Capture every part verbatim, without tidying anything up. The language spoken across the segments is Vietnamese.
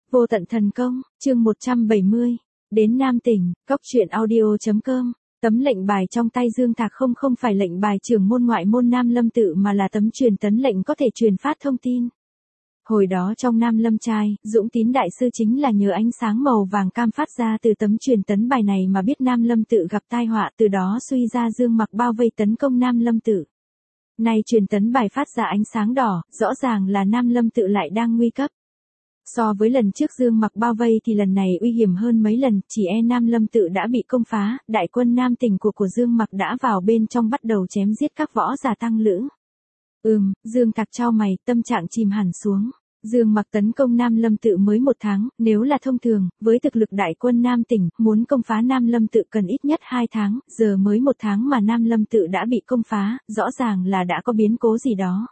Vô tận thần công, chương một trăm bảy mươi. Đến Nam Tỉnh, cốc truyện audio chấm com. Tấm lệnh bài trong tay Dương Thạc không không phải lệnh bài trưởng môn ngoại môn Nam Lâm tự mà là tấm truyền tấn lệnh có thể truyền phát thông tin. Hồi đó trong Nam Lâm trai, Dũng Tín đại sư chính là nhờ ánh sáng màu vàng cam phát ra từ tấm truyền tấn bài này mà biết Nam Lâm tự gặp tai họa, từ đó suy ra Dương Mặc bao vây tấn công Nam Lâm tự. Nay truyền tấn bài phát ra ánh sáng đỏ, rõ ràng là Nam Lâm tự lại đang nguy cấp. So với lần trước Dương Mặc bao vây thì lần này uy hiểm hơn mấy lần, chỉ e Nam Lâm tự đã bị công phá, đại quân Nam Tỉnh của của Dương Mặc đã vào bên trong bắt đầu chém giết các võ giả tăng lữ. Ừm, Dương Thạc chau mày, tâm trạng chìm hẳn xuống. Dương Mặc tấn công Nam Lâm tự mới một tháng, nếu là thông thường, với thực lực đại quân Nam Tỉnh, muốn công phá Nam Lâm tự cần ít nhất hai tháng, giờ mới một tháng mà Nam Lâm tự đã bị công phá, rõ ràng là đã có biến cố gì đó.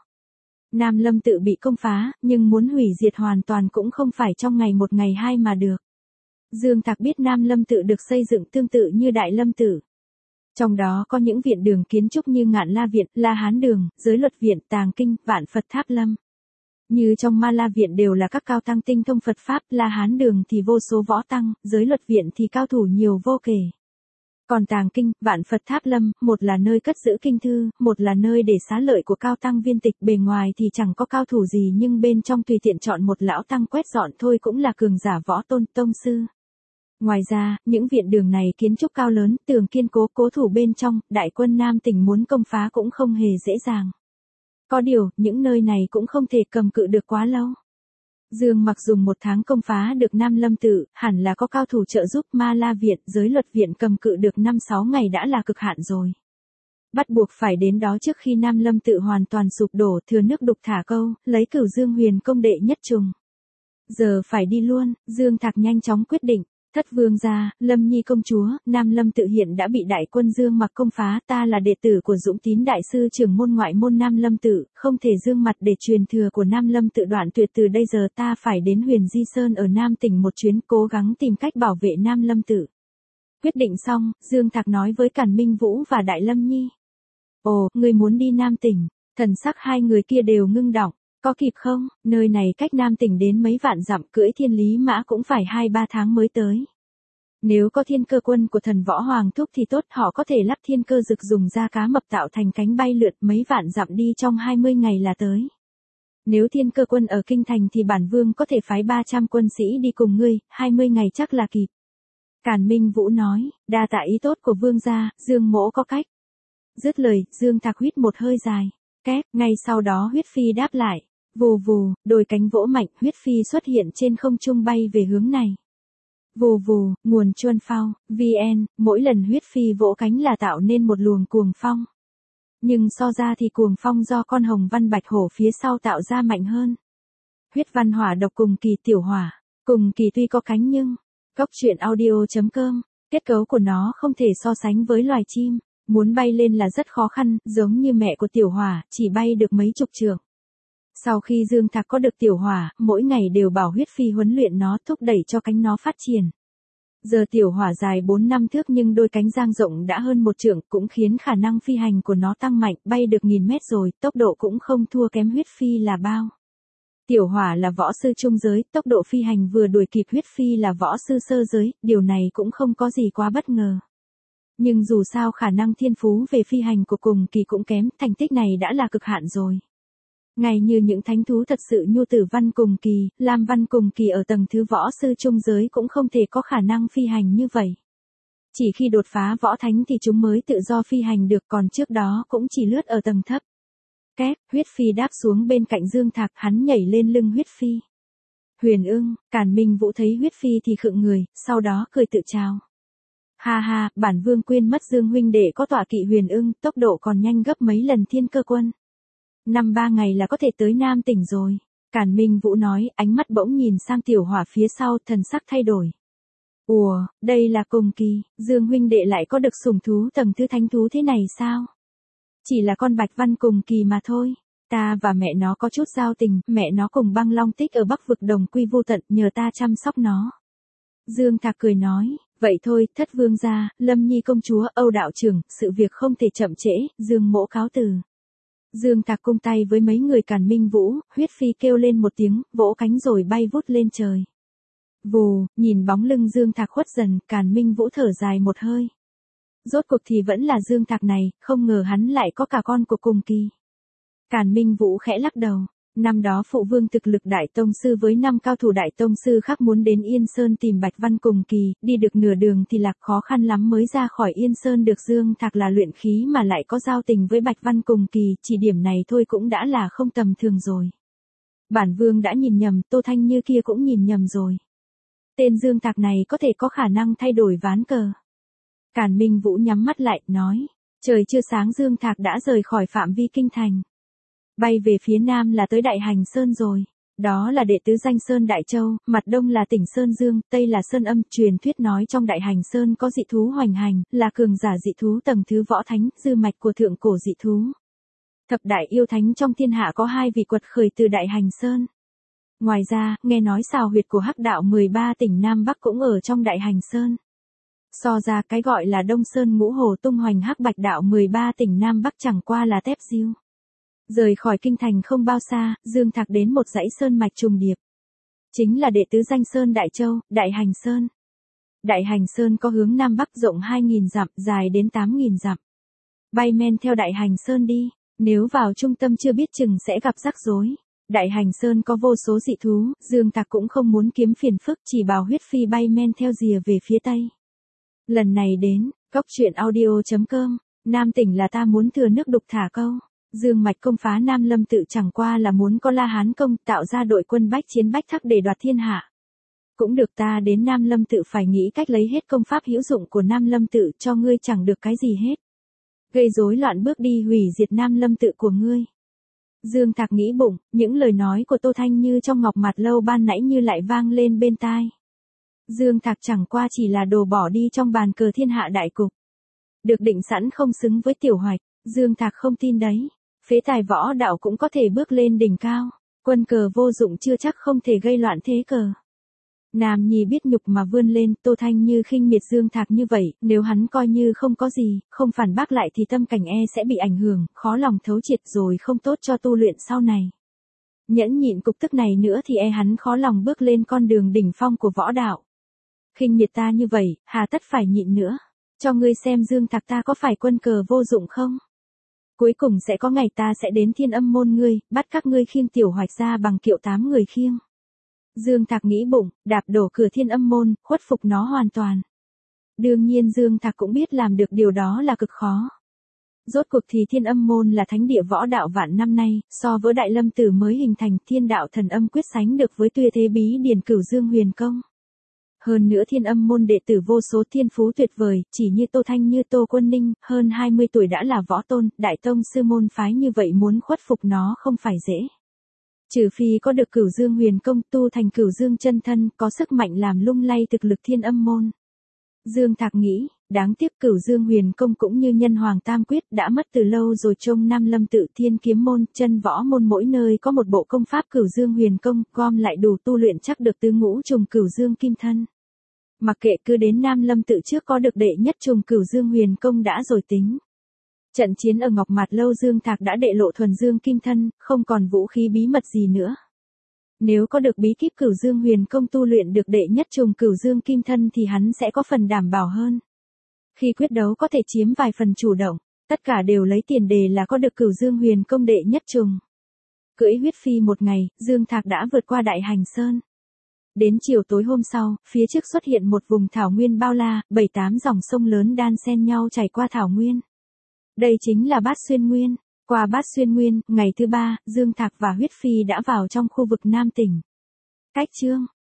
Nam Lâm tự bị công phá, nhưng muốn hủy diệt hoàn toàn cũng không phải trong ngày một ngày hai mà được. Dương Thạc biết Nam Lâm tự được xây dựng tương tự như Đại Lâm tự. Trong đó có những viện đường kiến trúc như Ngạn La Viện, La Hán Đường, Giới Luật Viện, Tàng Kinh, Vạn Phật Tháp Lâm. Như trong Ma La Viện đều là các cao tăng tinh thông Phật Pháp, La Hán Đường thì vô số võ tăng, Giới Luật Viện thì cao thủ nhiều vô kể. Còn Tàng Kinh, Vạn Phật Tháp Lâm, một là nơi cất giữ kinh thư, một là nơi để xá lợi của cao tăng viên tịch, bề ngoài thì chẳng có cao thủ gì nhưng bên trong tùy tiện chọn một lão tăng quét dọn thôi cũng là cường giả võ tôn, tông sư. Ngoài ra, những viện đường này kiến trúc cao lớn, tường kiên cố, cố thủ bên trong, đại quân Nam Tỉnh muốn công phá cũng không hề dễ dàng. Có điều, những nơi này cũng không thể cầm cự được quá lâu. Dương Mặc dùng một tháng công phá được Nam Lâm tự, hẳn là có cao thủ trợ giúp. Ma La Viện, Giới Luật Viện cầm cự được năm sáu ngày đã là cực hạn rồi. Bắt buộc phải đến đó trước khi Nam Lâm tự hoàn toàn sụp đổ, thừa nước đục thả câu, lấy Cửu Dương Huyền công đệ nhất trùng. Giờ phải đi luôn, Dương Thạc nhanh chóng quyết định. Thất vương gia, Lâm Nhi công chúa, Nam Lâm tự hiện đã bị đại quân Dương Mặc công phá, ta là đệ tử của Dũng Tín đại sư trưởng môn ngoại môn Nam Lâm tự, không thể dương mặt để truyền thừa của Nam Lâm tự đoạn tuyệt, từ đây giờ ta phải đến Huyền Di Sơn ở Nam Tỉnh một chuyến, cố gắng tìm cách bảo vệ Nam Lâm tự. Quyết định xong, Dương Thạc nói với Càn Minh Vũ và Đại Lâm Nhi. Ồ, người muốn đi Nam Tỉnh, thần sắc hai người kia đều ngưng đọng. Có kịp không, nơi này cách Nam Tỉnh đến mấy vạn dặm, cưỡi thiên lý mã cũng phải hai ba tháng mới tới. Nếu có thiên cơ quân của thần võ hoàng thúc thì tốt, họ có thể lắp thiên cơ dực dùng da cá mập tạo thành cánh bay lượn, mấy vạn dặm đi trong hai mươi ngày là tới. Nếu thiên cơ quân ở kinh thành thì bản vương có thể phái ba trăm quân sĩ đi cùng ngươi, hai mươi ngày chắc là kịp. Càn Minh Vũ nói, đa tạ ý tốt của vương gia, Dương mỗ có cách. Dứt lời, Dương Thạc huýt một hơi dài. Két, ngay sau đó huyết phi đáp lại. Vù vù, đôi cánh vỗ mạnh, huyết phi xuất hiện trên không trung bay về hướng này. Vù vù, nguồn chuân phao, vn, mỗi lần huyết phi vỗ cánh là tạo nên một luồng cuồng phong. Nhưng so ra thì cuồng phong do con hồng văn bạch hổ phía sau tạo ra mạnh hơn. Huyết văn hỏa độc cùng kỳ tiểu hỏa, cùng kỳ tuy có cánh nhưng, cốc truyện audio chấm com, kết cấu của nó không thể so sánh với loài chim. Muốn bay lên là rất khó khăn, giống như mẹ của tiểu hỏa, chỉ bay được mấy chục trượng. Sau khi Dương Thạc có được tiểu hỏa, mỗi ngày đều bảo huyết phi huấn luyện nó, thúc đẩy cho cánh nó phát triển. Giờ tiểu hỏa dài bốn năm thước nhưng đôi cánh dang rộng đã hơn một trượng, cũng khiến khả năng phi hành của nó tăng mạnh, bay được nghìn mét rồi, tốc độ cũng không thua kém huyết phi là bao. Tiểu hỏa là võ sư trung giới, tốc độ phi hành vừa đuổi kịp huyết phi là võ sư sơ giới, điều này cũng không có gì quá bất ngờ. Nhưng dù sao khả năng thiên phú về phi hành của cùng kỳ cũng kém, thành tích này đã là cực hạn rồi. Ngay như những thánh thú thật sự nhu tử văn cùng kỳ, Lam văn cùng kỳ ở tầng thứ võ sư trung giới cũng không thể có khả năng phi hành như vậy. Chỉ khi đột phá võ thánh thì chúng mới tự do phi hành được, còn trước đó cũng chỉ lướt ở tầng thấp. Két, huyết phi đáp xuống bên cạnh Dương Thạc, hắn nhảy lên lưng huyết phi. Huyền ưng, Càn Minh Vũ thấy huyết phi thì khựng người, sau đó cười tự chào. Ha ha, bản vương quên mất Dương huynh đệ có tọa kỵ huyền ưng, tốc độ còn nhanh gấp mấy lần thiên cơ quân. Năm ba ngày là có thể tới Nam Tỉnh rồi. Càn Minh Vũ nói, ánh mắt bỗng nhìn sang tiểu hỏa phía sau, thần sắc thay đổi. Ủa, đây là cùng kỳ, Dương huynh đệ lại có được sủng thú tầng thứ thánh thú thế này sao? Chỉ là con bạch văn cùng kỳ mà thôi. Ta và mẹ nó có chút giao tình, mẹ nó cùng băng long tích ở Bắc vực đồng quy vô tận, nhờ ta chăm sóc nó. Dương Thạc cười nói, vậy thôi, thất vương gia, Lâm Nhi công chúa, Âu đạo trưởng, sự việc không thể chậm trễ, Dương mỗ cáo từ. Dương Thạc cung tay với mấy người Càn Minh Vũ, huyết phi kêu lên một tiếng, vỗ cánh rồi bay vút lên trời. Vù, nhìn bóng lưng Dương Thạc khuất dần, Càn Minh Vũ thở dài một hơi. Rốt cuộc thì vẫn là Dương Thạc này, không ngờ hắn lại có cả con của cùng kỳ. Càn Minh Vũ khẽ lắc đầu. Năm đó phụ vương thực lực đại tông sư với năm cao thủ đại tông sư khác muốn đến Yên Sơn tìm Bạch Văn cùng kỳ, đi được nửa đường thì lạc khó khăn lắm mới ra khỏi Yên Sơn được. Dương Thạc là luyện khí mà lại có giao tình với Bạch Văn cùng kỳ, chỉ điểm này thôi cũng đã là không tầm thường rồi. Bản vương đã nhìn nhầm, Tô Thanh Như kia cũng nhìn nhầm rồi. Tên Dương Thạc này có thể có khả năng thay đổi ván cờ. Càn Minh Vũ nhắm mắt lại, nói. Trời chưa sáng Dương Thạc đã rời khỏi phạm vi kinh thành. Bay về phía nam là tới Đại Hành Sơn rồi. Đó là đệ tứ danh Sơn Đại Châu, mặt đông là tỉnh Sơn Dương, tây là Sơn Âm. Truyền thuyết nói trong Đại Hành Sơn có dị thú hoành hành, là cường giả dị thú tầng thứ võ thánh, dư mạch của thượng cổ dị thú. Thập đại yêu thánh trong thiên hạ có hai vị quật khởi từ Đại Hành Sơn. Ngoài ra, nghe nói xào huyệt của hắc đạo mười ba tỉnh Nam Bắc cũng ở trong Đại Hành Sơn. So ra cái gọi là Đông Sơn Ngũ Hồ tung hoành hắc bạch đạo mười ba tỉnh Nam Bắc chẳng qua là tép diêu. Rời khỏi kinh thành không bao xa, Dương Thạc đến một dãy sơn mạch trùng điệp. Chính là đệ tứ danh Sơn Đại Châu, Đại Hành Sơn. Đại Hành Sơn có hướng Nam Bắc rộng hai nghìn dặm, dài đến tám nghìn dặm. Bay men theo Đại Hành Sơn đi, nếu vào trung tâm chưa biết chừng sẽ gặp rắc rối. Đại Hành Sơn có vô số dị thú, Dương Thạc cũng không muốn kiếm phiền phức, chỉ bảo huyết phi bay men theo rìa về phía tây. Lần này đến, cốc truyện audio chấm com, Nam tỉnh là ta muốn thừa nước đục thả câu. Dương Mạch công phá Nam Lâm Tự chẳng qua là muốn có La Hán công tạo ra đội quân bách chiến bách thắc để đoạt thiên hạ. Cũng được, ta đến Nam Lâm Tự phải nghĩ cách lấy hết công pháp hữu dụng của Nam Lâm Tự cho ngươi chẳng được cái gì hết. Gây rối loạn bước đi hủy diệt Nam Lâm Tự của ngươi. Dương Thạc nghĩ bụng, những lời nói của Tô Thanh Như trong ngọc mặt lâu ban nãy như lại vang lên bên tai. Dương Thạc chẳng qua chỉ là đồ bỏ đi trong bàn cờ thiên hạ đại cục. Được định sẵn không xứng với Tiểu Hoạch, Dương Thạc không tin đấy. Phế tài võ đạo cũng có thể bước lên đỉnh cao, quân cờ vô dụng chưa chắc không thể gây loạn thế cờ. Nam nhi biết nhục mà vươn lên, Tô Thanh Như khinh miệt Dương Thạc như vậy, nếu hắn coi như không có gì, không phản bác lại thì tâm cảnh e sẽ bị ảnh hưởng, khó lòng thấu triệt rồi không tốt cho tu luyện sau này. Nhẫn nhịn cục tức này nữa thì e hắn khó lòng bước lên con đường đỉnh phong của võ đạo. Khinh miệt ta như vậy, hà tất phải nhịn nữa. Cho ngươi xem Dương Thạc ta có phải quân cờ vô dụng không? Cuối cùng sẽ có ngày ta sẽ đến Thiên Âm môn ngươi, bắt các ngươi khiêng Tiểu Hoạch ra bằng kiệu tám người khiêng. Dương Thạc nghĩ bụng, đạp đổ cửa Thiên Âm môn, khuất phục nó hoàn toàn. Đương nhiên Dương Thạc cũng biết làm được điều đó là cực khó. Rốt cuộc thì Thiên Âm môn là thánh địa võ đạo vạn năm nay, so với Đại Lâm Tử mới hình thành Thiên Đạo Thần Âm quyết sánh được với Tuyệt Thế Bí Điển Cửu Dương Huyền Công. Hơn nữa Thiên Âm môn đệ tử vô số thiên phú tuyệt vời, chỉ như Tô Thanh Như Tô Quân Ninh, hơn hai mươi tuổi đã là võ tôn, đại tông sư môn phái như vậy muốn khuất phục nó không phải dễ. Trừ phi có được Cửu Dương Huyền Công tu thành Cửu Dương chân thân, có sức mạnh làm lung lay thực lực Thiên Âm môn. Dương Thạc nghĩ, đáng tiếc Cửu Dương Huyền Công cũng như Nhân Hoàng Tam Quyết đã mất từ lâu rồi. Trong Nam Lâm Tự Thiên Kiếm môn, Chân Võ môn mỗi nơi có một bộ công pháp Cửu Dương Huyền Công, gom lại đủ tu luyện chắc được tứ ngũ trùng Cửu Dương Kim Thân. Mặc kệ, cứ đến Nam Lâm Tự trước có được đệ nhất trùng Cửu Dương Huyền Công đã rồi tính. Trận chiến ở Ngọc Mạt Lâu Dương Thạc đã đệ lộ thuần Dương Kim Thân, không còn vũ khí bí mật gì nữa. Nếu có được bí kíp Cửu Dương Huyền Công tu luyện được đệ nhất trùng Cửu Dương Kim Thân thì hắn sẽ có phần đảm bảo hơn. Khi quyết đấu có thể chiếm vài phần chủ động, tất cả đều lấy tiền đề là có được Cửu Dương Huyền Công đệ nhất trùng. Cưỡi huyết phi một ngày, Dương Thạc đã vượt qua Đại Hành Sơn. Đến chiều tối hôm sau, phía trước xuất hiện một vùng thảo nguyên bao la, bảy tám dòng sông lớn đan xen nhau chảy qua thảo nguyên. Đây chính là Bát Xuyên Nguyên. Qua Bát Xuyên Nguyên, ngày thứ ba, Dương Thạc và huyết phi đã vào trong khu vực Nam tỉnh. Cách chương